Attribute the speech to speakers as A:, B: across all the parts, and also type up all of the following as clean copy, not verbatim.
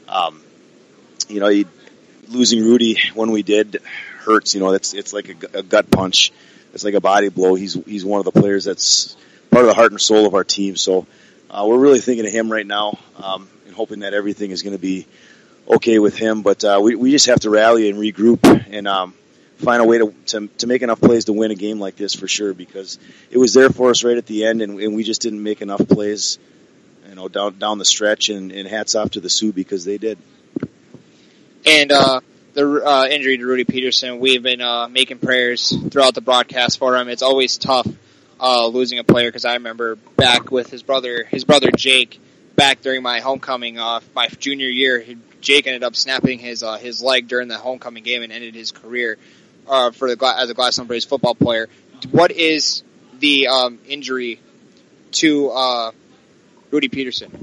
A: Um, losing Rudy when we did hurts. It's like a gut punch. It's like a body blow. He's one of the players that's part of the heart and soul of our team. So we're really thinking of him right now, and hoping that everything is going to be okay with him. But we just have to rally and regroup and find a way to make enough plays to win a game like this for sure, because it was there for us right at the end, and we just didn't make enough plays, down the stretch. And hats off to the Sioux because they did.
B: And the injury to Rudy Peterson, we've been making prayers throughout the broadcast for him. It's always tough losing a player, because I remember back with his brother Jake, back during my homecoming, my junior year, Jake ended up snapping his leg during the homecoming game and ended his career as a Gladstone Braves football player. What is the injury to Rudy Peterson?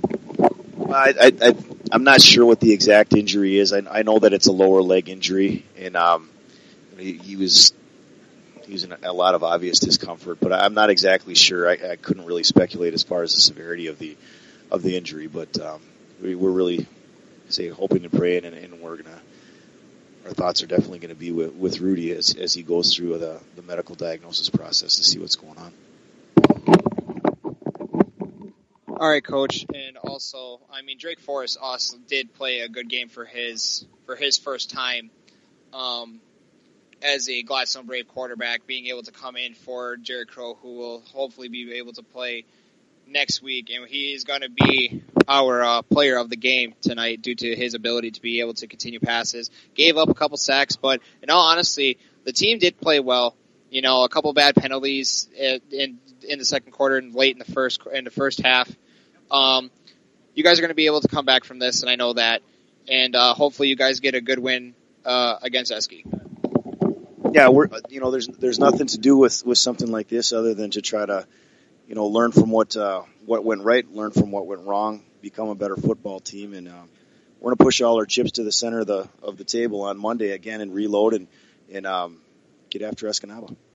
A: I'm not sure what the exact injury is. I know that it's a lower leg injury, and he was in a lot of obvious discomfort, but I'm not exactly sure. I couldn't really speculate as far as the severity of the injury, but we're really hoping and praying, and our thoughts are definitely going to be with Rudy as he goes through the medical diagnosis process to see what's going on.
B: All right, Coach, and also, Drake Forrest also did play a good game for his first time as a Gladstone Brave quarterback, being able to come in for Jared Crow, who will hopefully be able to play next week, and he is going to be our player of the game tonight due to his ability to be able to continue passes. Gave up a couple sacks, but in all honesty, the team did play well. A couple bad penalties in the second quarter and late in the first half. You guys are going to be able to come back from this, and I know that. And hopefully, you guys get a good win against Eski.
A: Yeah, there's nothing to do with something like this other than to try to, learn from what went right, learn from what went wrong, become a better football team, and we're going to push all our chips to the center of the table on Monday again and reload and get after Escanaba.